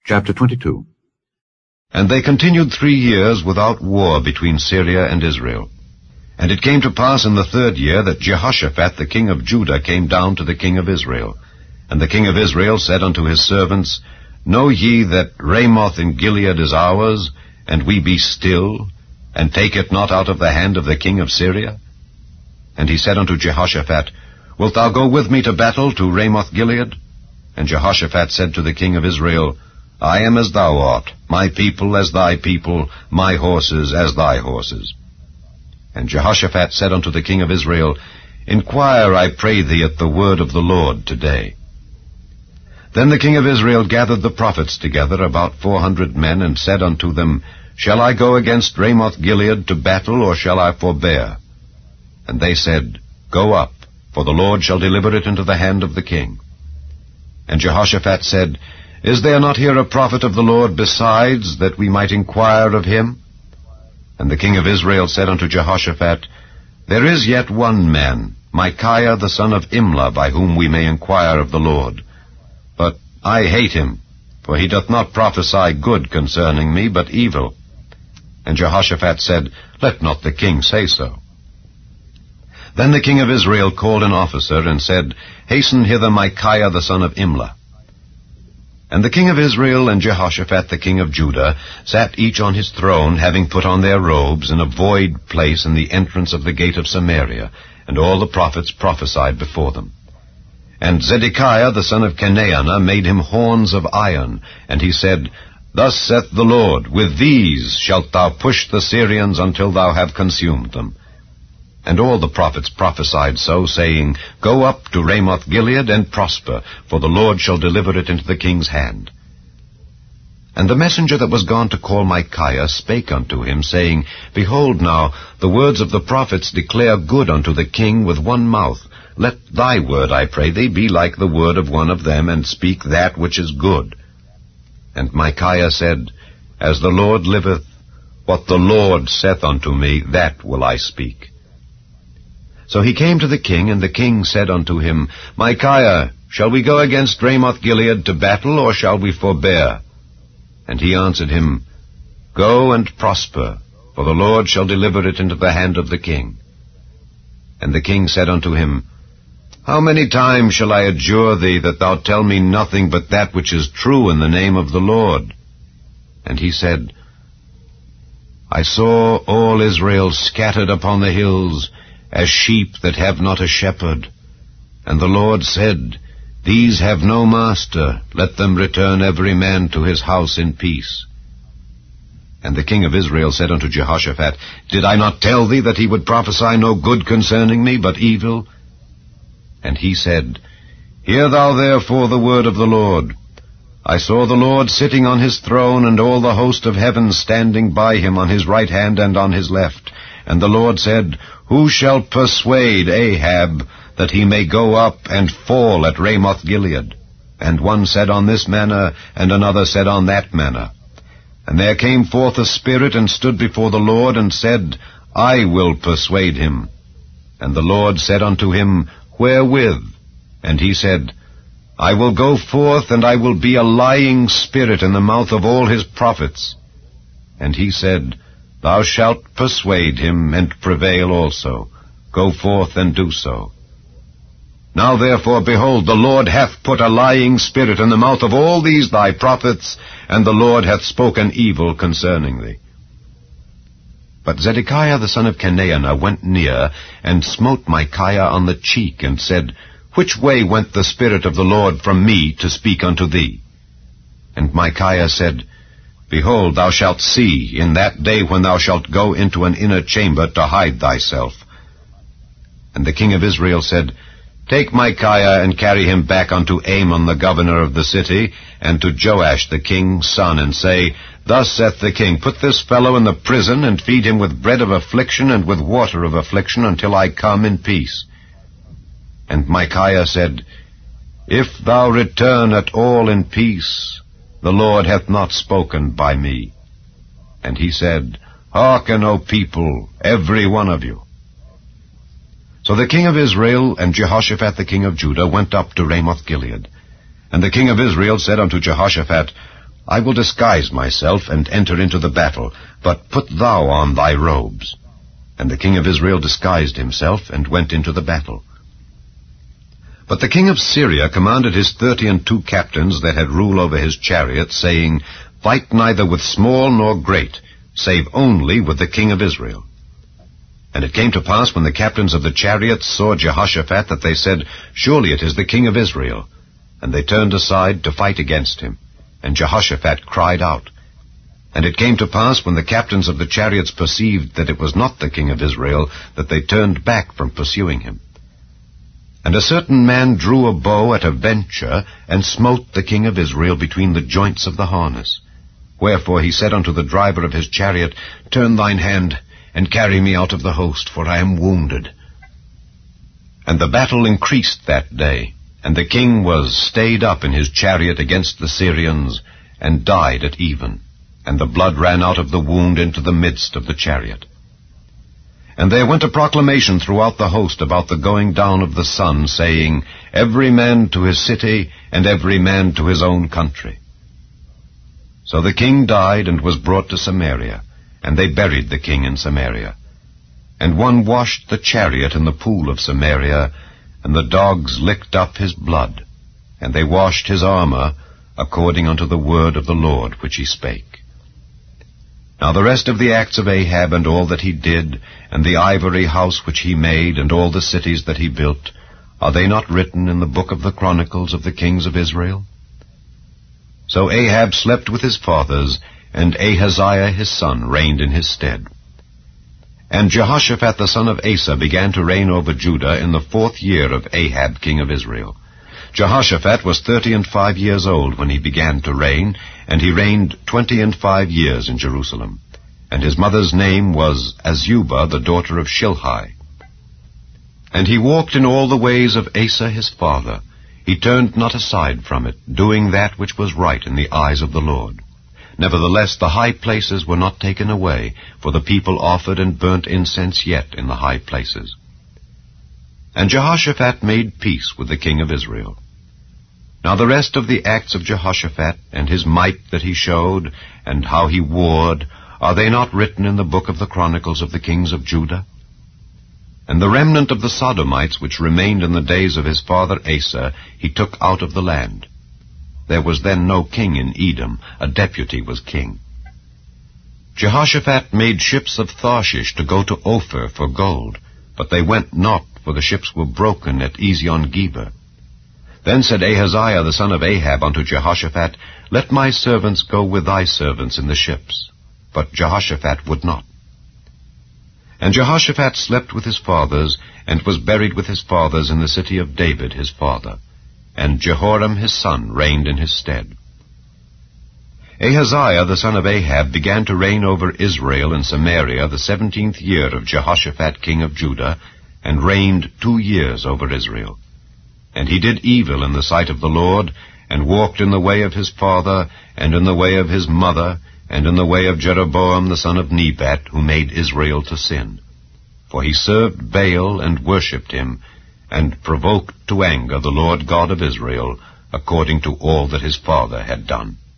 Chapter 22. And they continued 3 years without war between Syria and Israel. And it came to pass in the 3rd year that Jehoshaphat the king of Judah came down to the king of Israel. And the king of Israel said unto his servants, Know ye that Ramoth in Gilead is ours, and we be still, and take it not out of the hand of the king of Syria? And he said unto Jehoshaphat, Wilt thou go with me to battle to Ramoth Gilead? And Jehoshaphat said to the king of Israel, I am as thou art, my people as thy people, my horses as thy horses. And Jehoshaphat said unto the king of Israel, Inquire, I pray thee, at the word of the Lord today. Then the king of Israel gathered the prophets together, about 400 men, and said unto them, Shall I go against Ramoth Gilead to battle, or shall I forbear? And they said, Go up, for the Lord shall deliver it into the hand of the king. And Jehoshaphat said, Is there not here a prophet of the Lord besides, that we might inquire of him? And the king of Israel said unto Jehoshaphat, There is yet one man, Micaiah the son of Imlah, by whom we may inquire of the Lord. But I hate him, for he doth not prophesy good concerning me, but evil. And Jehoshaphat said, Let not the king say so. Then the king of Israel called an officer, and said, Hasten hither Micaiah the son of Imlah. And the king of Israel and Jehoshaphat the king of Judah sat each on his throne, having put on their robes, in a void place in the entrance of the gate of Samaria, and all the prophets prophesied before them. And Zedekiah the son of Chenaanah made him horns of iron, and he said, Thus saith the Lord, With these shalt thou push the Syrians until thou have consumed them. And all the prophets prophesied so, saying, Go up to Ramoth Gilead, and prosper, for the Lord shall deliver it into the king's hand. And the messenger that was gone to call Micaiah spake unto him, saying, Behold now, the words of the prophets declare good unto the king with one mouth. Let thy word, I pray thee, be like the word of one of them, and speak that which is good. And Micaiah said, As the Lord liveth, what the Lord saith unto me, that will I speak. So he came to the king, and the king said unto him, Micaiah, shall we go against Ramoth Gilead to battle, or shall we forbear? And he answered him, Go and prosper, for the Lord shall deliver it into the hand of the king. And the king said unto him, How many times shall I adjure thee that thou tell me nothing but that which is true in the name of the Lord? And he said, I saw all Israel scattered upon the hills, as sheep that have not a shepherd. And the Lord said, These have no master, let them return every man to his house in peace. And the king of Israel said unto Jehoshaphat, Did I not tell thee that he would prophesy no good concerning me, but evil? And he said, Hear thou therefore the word of the Lord. I saw the Lord sitting on his throne, and all the host of heaven standing by him on his right hand and on his left. And the Lord said, Who shall persuade Ahab that he may go up and fall at Ramoth Gilead? And one said on this manner, and another said on that manner. And there came forth a spirit, and stood before the Lord, and said, I will persuade him. And the Lord said unto him, Wherewith? And he said, I will go forth, and I will be a lying spirit in the mouth of all his prophets. And he said, Thou shalt persuade him, and prevail also. Go forth and do so. Now therefore, behold, the Lord hath put a lying spirit in the mouth of all these thy prophets, and the Lord hath spoken evil concerning thee. But Zedekiah the son of Chenaanah went near, and smote Micaiah on the cheek, and said, Which way went the Spirit of the Lord from me to speak unto thee? And Micaiah said, Behold, thou shalt see in that day when thou shalt go into an inner chamber to hide thyself. And the king of Israel said, Take Micaiah, and carry him back unto Amon the governor of the city, and to Joash the king's son, and say, Thus saith the king, Put this fellow in the prison, and feed him with bread of affliction and with water of affliction, until I come in peace. And Micaiah said, If thou return at all in peace, the Lord hath not spoken by me. And he said, Hearken, O people, every one of you. So the king of Israel and Jehoshaphat the king of Judah went up to Ramoth Gilead. And the king of Israel said unto Jehoshaphat, I will disguise myself and enter into the battle, but put thou on thy robes. And the king of Israel disguised himself and went into the battle. But the king of Syria commanded his 32 captains that had rule over his chariots, saying, Fight neither with small nor great, save only with the king of Israel. And it came to pass, when the captains of the chariots saw Jehoshaphat, that they said, Surely it is the king of Israel. And they turned aside to fight against him. And Jehoshaphat cried out. And it came to pass, when the captains of the chariots perceived that it was not the king of Israel, that they turned back from pursuing him. And a certain man drew a bow at a venture, and smote the king of Israel between the joints of the harness. Wherefore he said unto the driver of his chariot, Turn thine hand, and carry me out of the host, for I am wounded. And the battle increased that day, and the king was stayed up in his chariot against the Syrians, and died at even, and the blood ran out of the wound into the midst of the chariot. And there went a proclamation throughout the host about the going down of the sun, saying, Every man to his city, and every man to his own country. So the king died, and was brought to Samaria, and they buried the king in Samaria. And one washed the chariot in the pool of Samaria, and the dogs licked up his blood, and they washed his armor, according unto the word of the Lord which he spake. Now the rest of the acts of Ahab, and all that he did, and the ivory house which he made, and all the cities that he built, are they not written in the book of the Chronicles of the kings of Israel? So Ahab slept with his fathers, and Ahaziah his son reigned in his stead. And Jehoshaphat the son of Asa began to reign over Judah in the 4th year of Ahab king of Israel. Jehoshaphat was 35 years old when he began to reign, and he reigned 25 years in Jerusalem. And his mother's name was Azubah, the daughter of Shilhi. And he walked in all the ways of Asa his father. He turned not aside from it, doing that which was right in the eyes of the Lord. Nevertheless, the high places were not taken away, for the people offered and burnt incense yet in the high places. And Jehoshaphat made peace with the king of Israel. Now the rest of the acts of Jehoshaphat, and his might that he showed, and how he warred, are they not written in the book of the Chronicles of the kings of Judah? And the remnant of the Sodomites which remained in the days of his father Asa, he took out of the land. There was then no king in Edom, a deputy was king. Jehoshaphat made ships of Tarshish to go to Ophir for gold, but they went not, for the ships were broken at Ezion-Geber. Then said Ahaziah the son of Ahab unto Jehoshaphat, Let my servants go with thy servants in the ships. But Jehoshaphat would not. And Jehoshaphat slept with his fathers, and was buried with his fathers in the city of David his father. And Jehoram his son reigned in his stead. Ahaziah the son of Ahab began to reign over Israel in Samaria the 17th year of Jehoshaphat king of Judah, and reigned 2 years over Israel. And he did evil in the sight of the Lord, and walked in the way of his father, and in the way of his mother, and in the way of Jeroboam the son of Nebat, who made Israel to sin. For he served Baal and worshipped him, and provoked to anger the Lord God of Israel, according to all that his father had done.